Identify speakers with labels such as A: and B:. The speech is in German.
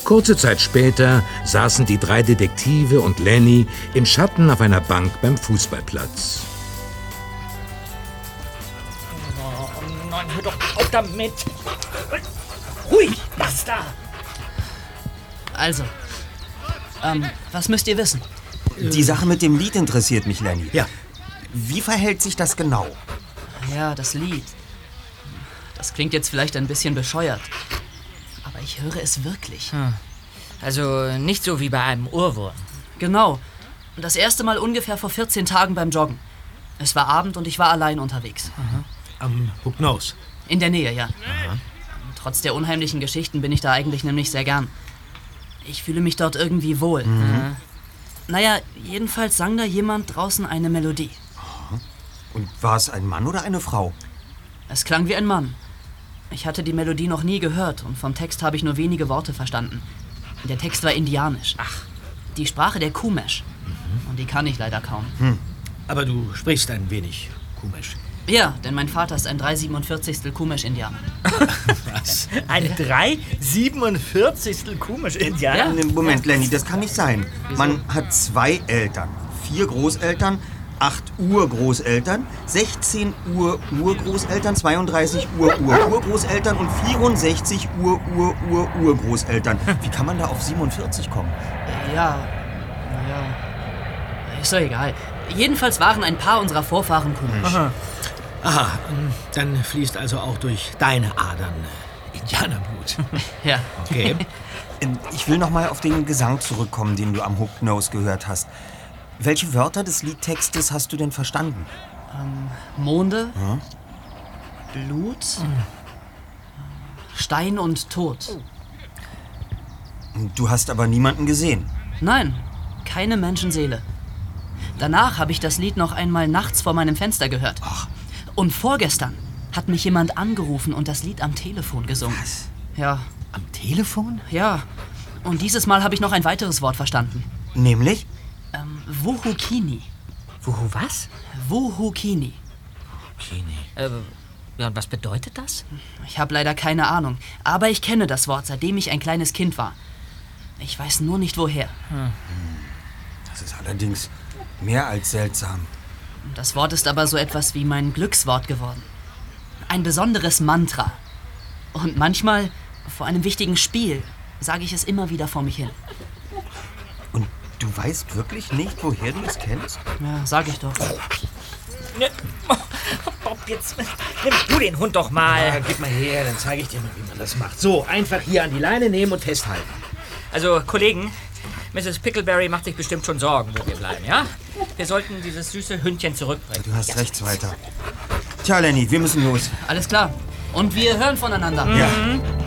A: Kurze Zeit später saßen die 3 Detektive und Lenny im Schatten auf einer Bank beim Fußballplatz.
B: Oh nein, hör doch auf damit! Ruhig, Basta!
C: Also, was müsst ihr wissen?
D: Die Sache mit dem Lied interessiert mich, Lenny.
E: Ja.
D: Wie verhält sich das genau?
C: Ja, das Lied. Das klingt jetzt vielleicht ein bisschen bescheuert. Aber ich höre es wirklich.
B: Also nicht so wie bei einem Ohrwurm.
C: Genau. Das erste Mal ungefähr vor 14 Tagen beim Joggen. Es war Abend und ich war allein unterwegs.
E: Am Hook Nose.
C: In der Nähe, ja. Trotz der unheimlichen Geschichten bin ich da eigentlich nämlich sehr gern. Ich fühle mich dort irgendwie wohl. Naja, jedenfalls sang da jemand draußen eine Melodie.
D: Und war es ein Mann oder eine Frau?
C: Es klang wie ein Mann. Ich hatte die Melodie noch nie gehört und vom Text habe ich nur wenige Worte verstanden. Der Text war indianisch.
B: Ach.
C: Die Sprache der Kumesh. Und die kann ich leider kaum.
E: Aber du sprichst ein wenig Kumesh.
C: Ja, denn mein Vater ist ein 3/47 Kumesh-Indianer.
E: Was?
B: Eine 3/47 Kumesh-Indianer?
D: Moment, Lenny, das kann nicht sein. Man hat 2 Eltern, 4 Großeltern, 8 Urgroßeltern, 16 Urgroßeltern, 32 Urgroßeltern und 64 Urgroßeltern. Wie kann man da auf 47 kommen?
C: Ja, naja, ist doch egal. Jedenfalls waren ein paar unserer Vorfahren Kumesh.
E: Aha, dann fließt also auch durch deine Adern Indianerblut.
C: Ja.
E: Okay.
D: Ich will noch mal auf den Gesang zurückkommen, den du am Hook Nose gehört hast. Welche Wörter des Liedtextes hast du denn verstanden?
C: Monde, Blut, Stein und Tod.
D: Du hast aber niemanden gesehen.
C: Nein, keine Menschenseele. Danach habe ich das Lied noch einmal nachts vor meinem Fenster gehört.
D: Ach.
C: Und vorgestern hat mich jemand angerufen und das Lied am Telefon gesungen.
D: Was?
C: Ja,
E: Am Telefon?
C: ja. Und dieses Mal habe ich noch ein weiteres Wort verstanden.
D: Nämlich?
C: Wuhukini.
B: Was?
C: Wuhukini.
B: Ja, und was bedeutet das?
C: Ich habe leider keine Ahnung, aber ich kenne das Wort, seitdem ich ein kleines Kind war. Ich weiß nur nicht woher.
D: Das ist allerdings mehr als seltsam.
C: Das Wort ist aber so etwas wie mein Glückswort geworden. Ein besonderes Mantra. Und manchmal, vor einem wichtigen Spiel, sage ich es immer wieder vor mich hin.
D: Und du weißt wirklich nicht, woher du es kennst?
C: Ja, sag ich doch.
B: Bob, jetzt nimm du den Hund doch mal.
E: Gib mal her, dann zeige ich dir mal, wie man das macht. So, einfach hier an die Leine nehmen und festhalten.
B: Also, Kollegen, Mrs. Pickleberry macht sich bestimmt schon Sorgen, wo wir bleiben, ja? Wir sollten dieses süße Hündchen zurückbringen.
D: Du hast recht, weiter. Tja, Lenny, wir müssen los.
C: Alles klar. Und wir hören voneinander.
D: Ja.